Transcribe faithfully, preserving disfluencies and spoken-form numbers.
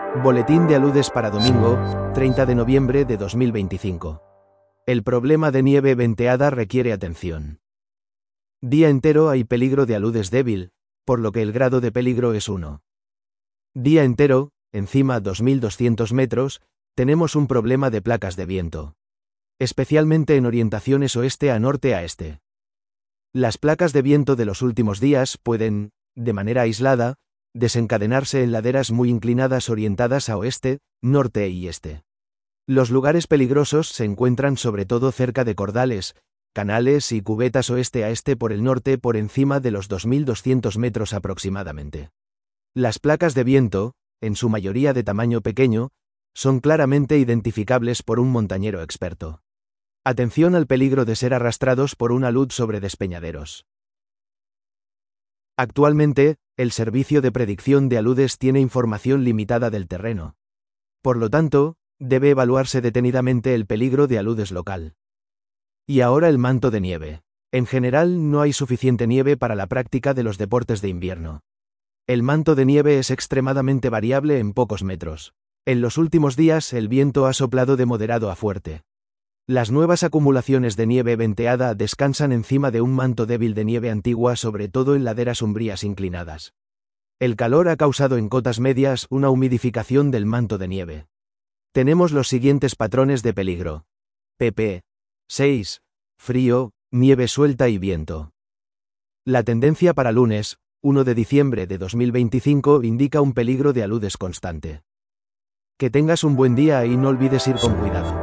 Boletín de aludes para domingo, treinta de noviembre de dos mil veinticinco. El problema de nieve venteada requiere atención. Día entero hay peligro de aludes débil, por lo que el grado de peligro es uno. Día entero, encima dos mil doscientos metros, tenemos un problema de placas de viento. Especialmente en orientaciones oeste a norte a este. Las placas de viento de los últimos días pueden, de manera aislada, desencadenarse en laderas muy inclinadas orientadas a oeste, norte y este. Los lugares peligrosos se encuentran sobre todo cerca de cordales, canales y cubetas oeste a este por el norte por encima de los dos mil doscientos metros aproximadamente. Las placas de viento, en su mayoría de tamaño pequeño, son claramente identificables por un montañero experto. Atención al peligro de ser arrastrados por un alud sobre despeñaderos. Actualmente, el servicio de predicción de aludes tiene información limitada del terreno. Por lo tanto, debe evaluarse detenidamente el peligro de aludes local. Y ahora el manto de nieve. En general no hay suficiente nieve para la práctica de los deportes de invierno. El manto de nieve es extremadamente variable en pocos metros. En los últimos días el viento ha soplado de moderado a fuerte. Las nuevas acumulaciones de nieve venteada descansan encima de un manto débil de nieve antigua, sobre todo en laderas umbrías inclinadas. El calor ha causado en cotas medias una humidificación del manto de nieve. Tenemos los siguientes patrones de peligro. pp seis. Frío, nieve suelta y viento. La tendencia para lunes, primero de diciembre de dos mil veinticinco, indica un peligro de aludes constante. Que tengas un buen día y no olvides ir con cuidado.